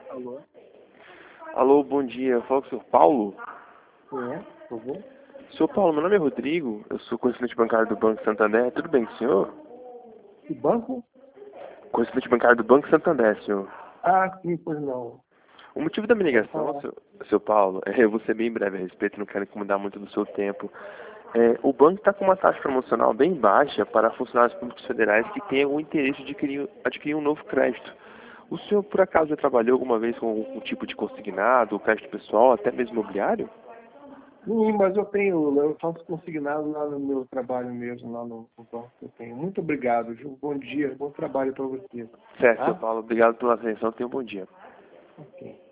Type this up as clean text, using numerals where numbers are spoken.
Alô? Alô, bom dia. Eu falo com o senhor Paulo. É, por favor? Senhor Paulo, meu nome é Rodrigo. Eu sou correspondente bancário do Banco Santander. Tudo bem com o senhor? Que banco? Correspondente bancário do Banco Santander, senhor. Ah, sim, pois não. O motivo da minha Pode ligação, falar. senhor Paulo, eu vou ser bem breve a respeito, não quero incomodar muito do seu tempo. O banco está com uma taxa promocional bem baixa para funcionários públicos federais que tenham o interesse de adquirir um novo crédito. O senhor, por acaso, já trabalhou alguma vez com algum tipo de consignado, crédito pessoal, até mesmo imobiliário? Sim, mas eu faço consignado lá no meu trabalho mesmo, lá no banco que eu tenho. Muito obrigado, Ju. Bom dia, bom trabalho para você. Certo, senhor Tá? Paulo. Obrigado pela atenção. Tenha um bom dia. Ok.